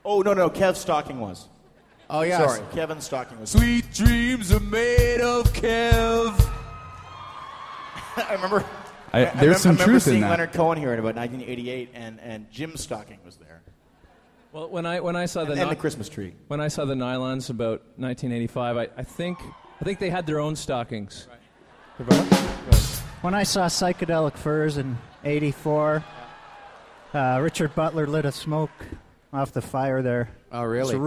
Oh, no, Kev's stocking was. Oh, yeah. Sorry, Kevin's stocking was. Sweet dreams are made of Kev. I remember... There's some truth in seeing that. Leonard Cohen here in about 1988, and Jim's stocking was there. Well, when I saw And the Christmas tree. when I saw the Nylons about 1985, I think they had their own stockings. When I saw Psychedelic Furs in '84, Richard Butler lit a smoke off the fire there. Oh, really?